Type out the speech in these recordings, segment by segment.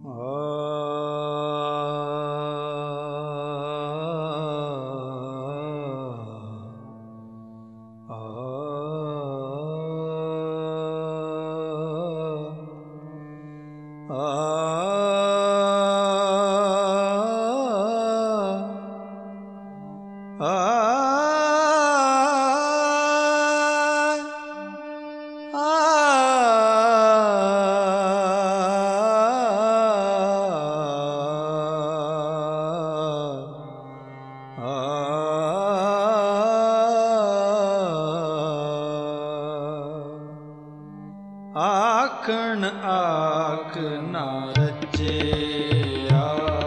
ਆਖਣ ਆਖ ਨਾ ਰਚਿਆ,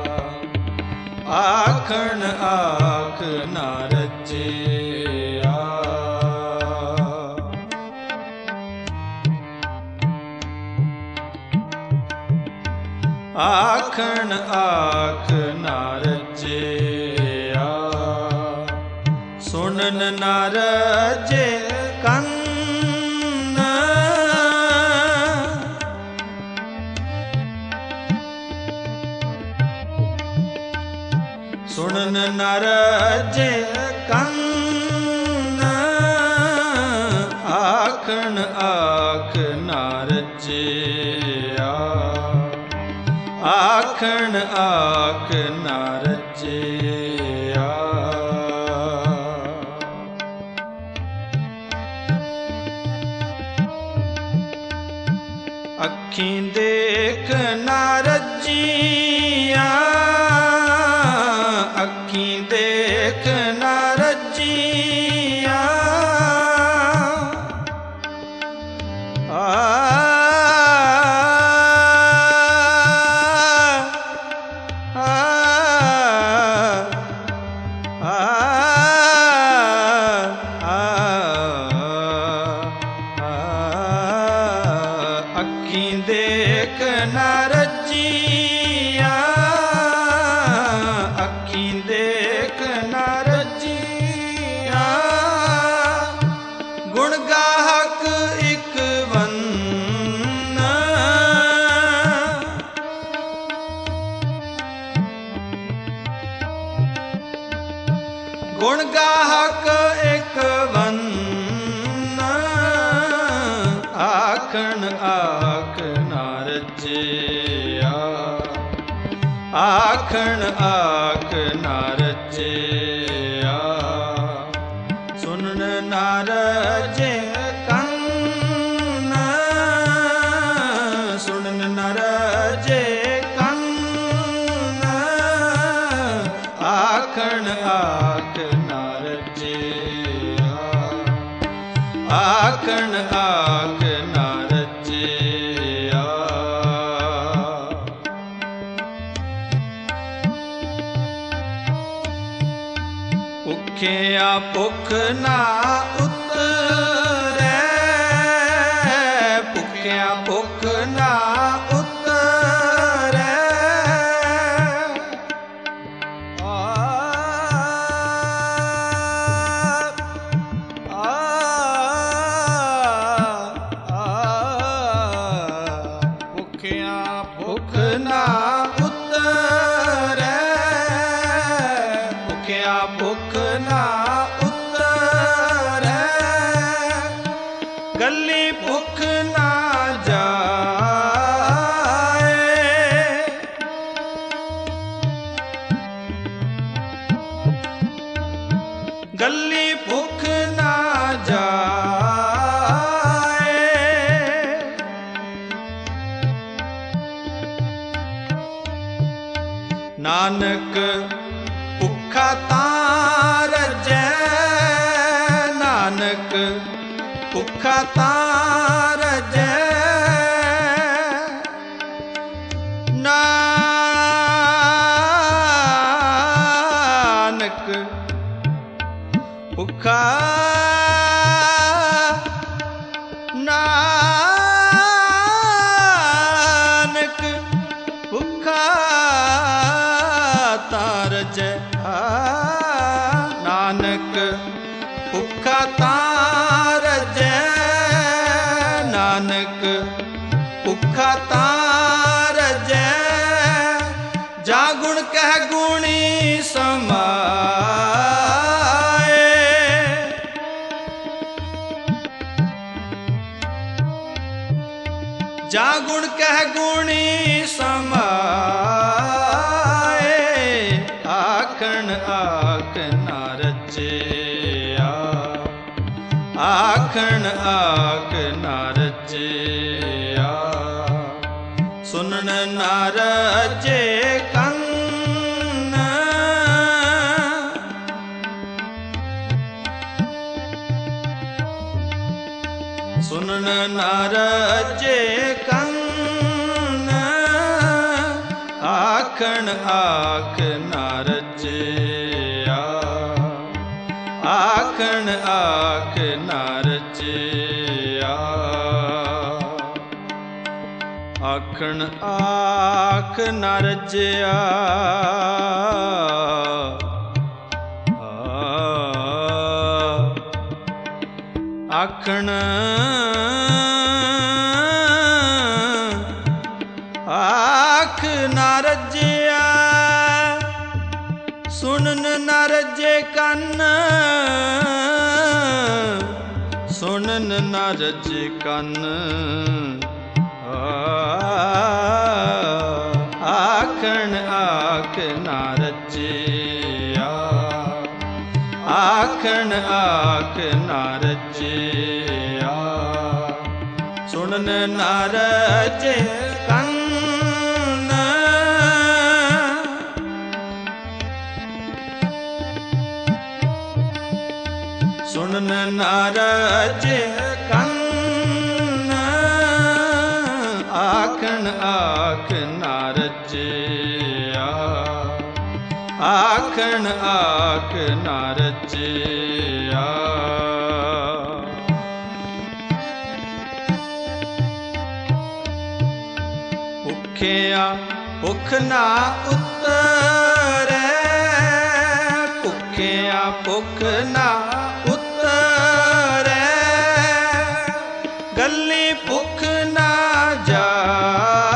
ਆਖਣ ਆਖ ਨਾ ਰਚਿਆ। ਆਖਣ ਆਖ ਨਾ ਰਚਿਆ, ਸੁਣਨ ਨਾ ਰਚੇ ਕੰਨ। ਸੁਣਨ ਨ ਰਚੇ ਕੰਨ, ਆਖਣ ਆਖ ਨਾ ਰਚਿਆ, ਆਖਣ ਆਖ ਨਾ ਰਚਿਆ। ਅੱਖੀਂ ਦੇਖ ਨਾ ਰਚੀਆਂ, ਅੱਖੀਂ ਦੇਖ ਨਾ ਰਚੀਆਂ। ਅੱਖੀਂ ਦੇਖ ਨਾ ਰਚੀਆਂ, ਅੱਖੀਂ ਦੇਖ ਨਾ ਰਚੀਆਂ। ਗੁਣ ਗਾਹਕ ਇਕ ਵੰਨ, ਗੁਣ ਗਾਹਕ ਇਕ ਵੰਨ। ਆਖਣ ਆਖ ਨਾ ਰਚਿਆ, ਆਖਣ ਆਖ ਨਾ ਰਚਿਆ। ਸੁਣਨ ਨਾ ਰਚੇ ਕੰਨ, ਸੁਣਨ ਨਾ ਰਚੇ ਕੰਨ, ਆਖਣ ਆਖ ਨਾ ਰਚਿਆ, ਆਖਣ ਆਖ ਨਾ ਰਚਿਆ। ਭੁੱਖਿਆ ਭੁੱਖ ਨਾ ਉਤਰੈ, ਭੁੱਖਿਆ ਭੁੱਖ ਨਾ ਉਤਰੈ। ਭੁੱਖਿਆ ਭੁੱਖ ਨਾ ਉਤਰੈ, ਭੁੱਖਿਆ ਭੁੱਖ ਨਾ ਉਤਰੈ। ਗੱਲੀ ਭੁੱਖ ਨਾ ਜਾਏ, ਗੱਲੀ ਭੁੱਖ ਨਾ ਜਾਏ। ਨਾਨਕ ਭੁੱਖਾ ਤਾਂ ਰਜੈ, ਨਾਨਕ ਭੁੱਖਾ ਤਾਂ ਰਜੈ। ਨਾਨਕ ਭੁੱਖਾ, ਨਾਨਕ ਭੁੱਖਾ ਤਾਂ ਰਜੈ। ਨਾਨਕ ਭੁੱਖਾ ਤਾਂ ਰਜੈ, ਨਾਨਕ ਭੁੱਖਾ ਤਾਂ ਰਜੈ। ਗੁਣ ਕਹਿ ਗੁਣੀ ਸਮਾਏ। ਜਾ ਗੁਣ ਕਹਿ ਗੁਣੀ ਸਮਾਏ। ਆਖਣ ਆਖ ਨਾ ਰਚਿਆ, ਆਖਣ ਆਖ ਨਾ ਰਚਿਆ। ਸੁਨਣ ਨਾ ਰਚੇ ਕੰਨ, ਸੁਨਣ ਨਾ ਰਚੇ ਕੰਨ। ਆਖਣ ਆਖ ਨਾ ਰਚਿਆ, ਆਖਣ ਆਖ ਨਾ ਰਚਿਆ। ਆਖਣ ਆਖ ਨਾ ਰਚਿਆ। ਆਖਣ ਆਖ ਨਾ ਰਚਿਆ। ਸੁਣਨ ਨਾ ਰਚੇ ਕੰਨ, ਸੁਣਨ ਨਾ ਰਚੇ ਕੰਨ। ਆਖਣ ਆਖ ਨਾ ਰਚਿਆ, ਆਖਣ ਆਖ ਨਾ ਰਚਿਆ। ਸੁਣਨ ਨਾ ਰਚੇ ਕੰਨ, ਸੁਣਨ ਨਾ ਰਚੇ ਕੰਨ। ਆਖਣ ਆਖ ਨਾ ਰਚਿਆ, ਆਖਣ ਆਖ ਨਾ ਰਚਿਆ। ਭੁੱਖਿਆ ਭੁੱਖ ਨਾ ਉਤਰੈ, ਭੁੱਖਿਆ ਭੁੱਖ ਨਾ ਉਤਰੈ। ਗੱਲੀ ਭੁੱਖ ਨਾ ਜਾਏ,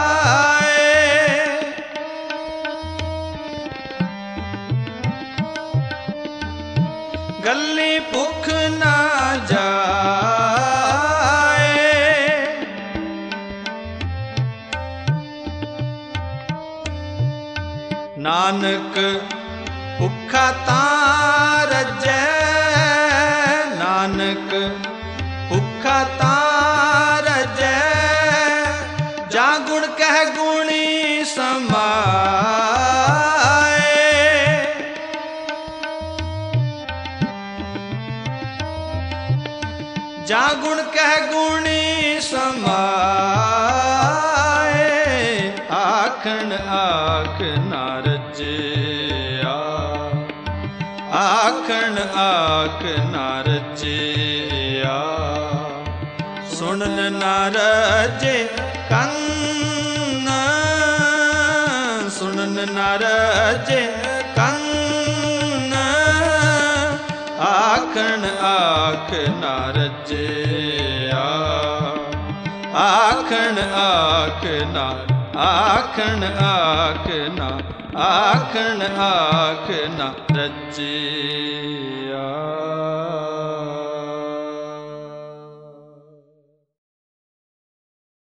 ਗੱਲੀ ਭੁੱਖ ਨਾ ਜਾਏ। ਨਾਨਕ ਭੁੱਖਾ ਤਾਂ ਰੱਜੈ, ਨਾਨਕ ਭੁੱਖਾ ਤਾਂ ਰੱਜੈ। ਜਾ ਗੁਣ ਕਹਿ ਗੁਣੀ ਸਮਾਏ। ਜਾ ਗੁਣ ਕਹਿ ਗੁਣੀ ਸਮਾਏ। ਆਖਣ ਆਖ ਨਾ ਰਚਿਆ, ਆਖਣ ਆਖ ਨਾ ਰਚਿਆ। ਸੁਣਨ ਨਾ ਰਚੇ ਕੰਨ, ਸੁਣਨ ਨਾ ਰਚੇ ਕੰਨ। ਆਖਣ ਆਖ ਨਾ ਰਚਿਆ, ਆਖਣ ਆਖ ਨਾ, ਆਖਣ ਆਖ ਨਾ, ਆਖਣ ਆਖ ਨਾ ਰਚਿਆ।